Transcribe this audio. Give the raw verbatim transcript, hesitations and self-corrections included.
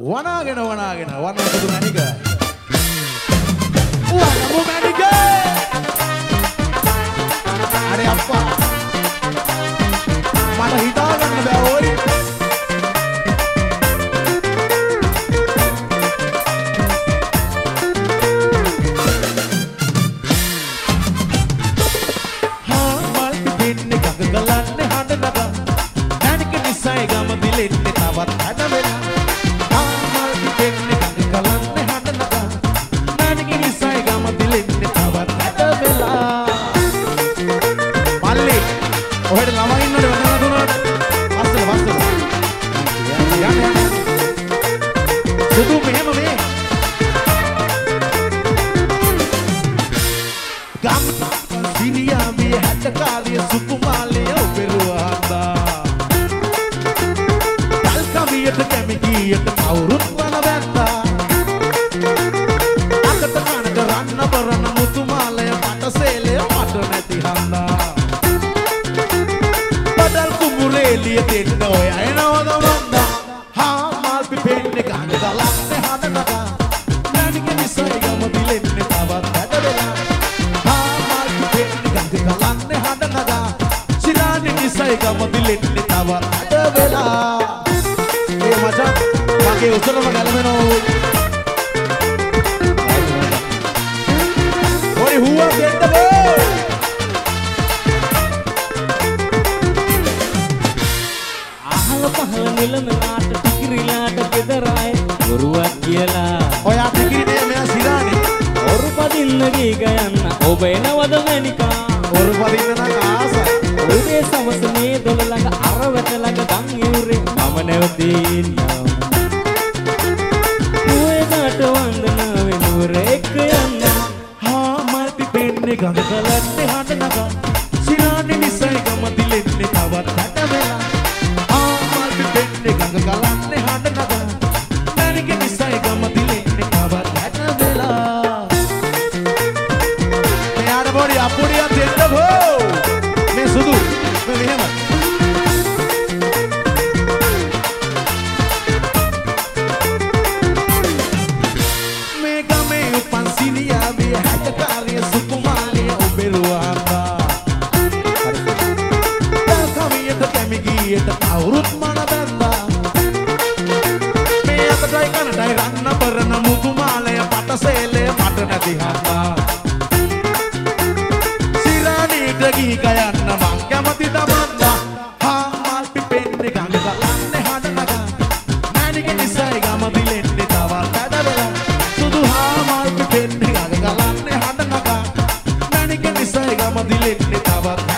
වනාගෙන වනාගෙන වන්න සුදු මැණික වන්නමු මැණික අනේ අප්පා මට හිතා ගන්න බෑ ඕයි හා මල් පිටින්නේ ගඟ ගලන්නේ හඬ නග මැණික නිසයි ගම දිලෙන්නේ තවත් හඩ වෙලා ඔහෙට ළමයි ඉන්නවද වදන දුන්නාට පස්සල පස්සල යන්න යන්න සුදු මෙහෙම මේ ගම් සිනියා මේ හැට කාලිය සුකුමාලේ ඔබෙරුවාදා කල්කවියට කැමිටියට කවුරුත් වන වැන්දා අකට කනක රන්න බරන මුතුමාලය පටසේලය මට නැති හන්දා එලිය දෙන්න ඔය එනවද මන්දා හා මල් පිපෙන්නේ ගඟ ගලන්නේ හඬ නගා මැණික නිසයි ගම දිලෙන්නේ තවත් වැඩ වෙලා හා මල් පිපෙන්නේ ගඟ ගලන්නේ හඬ නගා සිනානි නිසයි ගම දිලෙන්නේ තවත් වැඩ වෙලා ඒ මචං මගේ උසරම ගැලවෙනෝ ඔය හුවා දෙන්න බෝ පහල නිලමලාට ටිකිරිලාට ගෙදරයි ගුරුවක් කියලා ඔයා ටිකිරිනේ මෙයා සිරානේ ඔරු පදින්න ගී ගයන්න ඔබ එනවද මැණිකා ඔරු පදින්න නම් ආසයි ඔබේ සවස මේ දොල ළඟ අර වැට ළඟ ගම් යුරේ මම නැවතින්න නුවේකට වන්දනාවේ නුවර එක්ක යන්න හා මල් පිපෙන්නේ ගඟ ගලන්නේ හඬ නගා සිරානේ නිසයි ගම දිලෙන්නේ තවත් හැට වෙලා ගඟ ගලන්නේ හඬ නගා මැණික නිසයි ගම දිලෙන්නේ තවත් හැට වෙලා මෙයාට පොඩි අපුඩියක් දෙන්නකෝ මේ සුදු මේ මෙහෙම මේ ගමේ උපන් සිනියා මේ හැට කාලිය සුකුමාලිය ඔබෙරුවාදා කවියට කැමිගියට කවුරුත් මන බැන්දා කනටයි රන්න බරන මුතුමාලය පටසේලය මට නැති හන්දා සිරානීට ගී ගයන්න මං කැමති දමන්දා හා මල් පිපෙන්නේ ගඟ ගලන්නේ හඬ නගා මැණික නිසයි ගම දිලෙන්නේ තවත් වැඩ වෙලා සුදු හා මල් පිපෙන්නේ ගඟ ගලන්නේ හඬ නගා මැණික නිසයි ගම දිලෙන්නේ තවත්